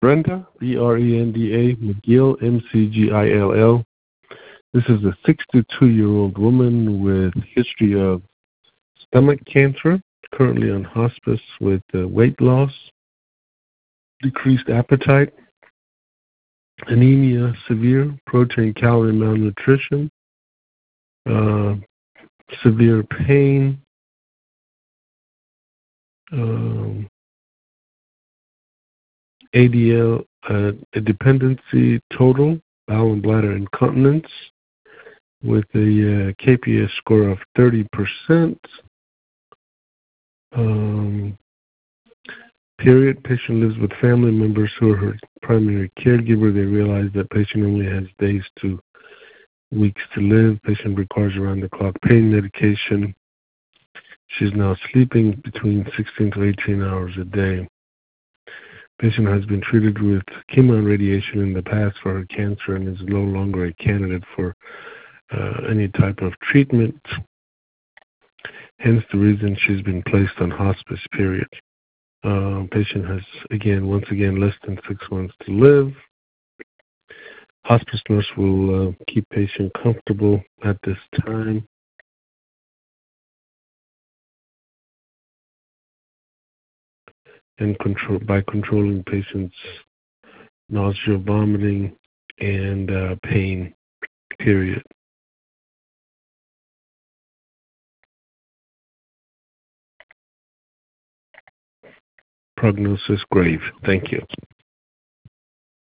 Brenda, Brenda McGill, McGill. This is a 62-year-old woman with history of stomach cancer, currently on hospice with weight loss, decreased appetite, anemia, severe protein calorie malnutrition, severe pain, ADL, a dependency total, bowel and bladder incontinence, with a KPS score of 30%. Period. Patient lives with family members who are her primary caregiver. They realize that patient only has days to weeks to live. Patient requires around-the-clock pain medication. She's now sleeping between 16 to 18 hours a day. Patient has been treated with chemo and radiation in the past for her cancer and is no longer a candidate for any type of treatment. Hence the reason she's been placed on hospice, period. Patient has, once again, less than 6 months to live. Hospice nurse will keep patient comfortable at this time. And by controlling patient's nausea, vomiting, and pain, period. Prognosis grave. Thank you.